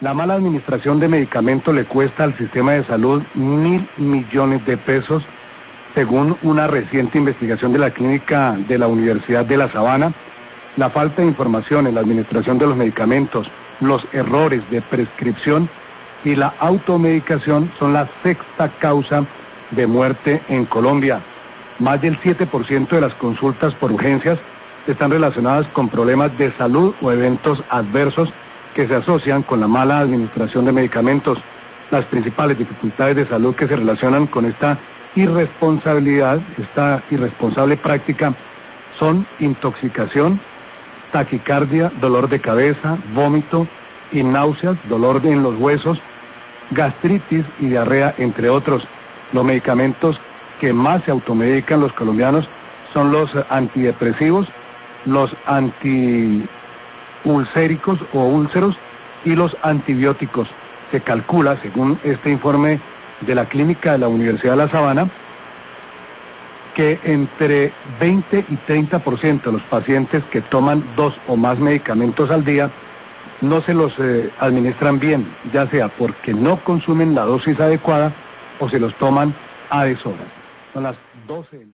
La mala administración de medicamentos le cuesta al sistema de salud 1.000 millones de pesos, según una reciente investigación de la clínica de la Universidad de La Sabana. La falta de información en la administración de los medicamentos, los errores de prescripción y la automedicación son la sexta causa de muerte en Colombia. Más del 7% de las consultas por urgencias están relacionadas con problemas de salud o eventos adversos que se asocian con la mala administración de medicamentos. Las principales dificultades de salud que se relacionan con esta irresponsable práctica son intoxicación, taquicardia, dolor de cabeza, vómito y náuseas, dolor en los huesos, gastritis y diarrea, entre otros. Los medicamentos que más se automedican los colombianos son los antidepresivos, los antiulcéricos o úlceros y los antibióticos. Se calcula, según este informe de la clínica de la Universidad de La Sabana, que entre 20 y 30% de los pacientes que toman 2 o más medicamentos al día no se los administran bien, ya sea porque no consumen la dosis adecuada o se los toman a deshoras. Son las 12.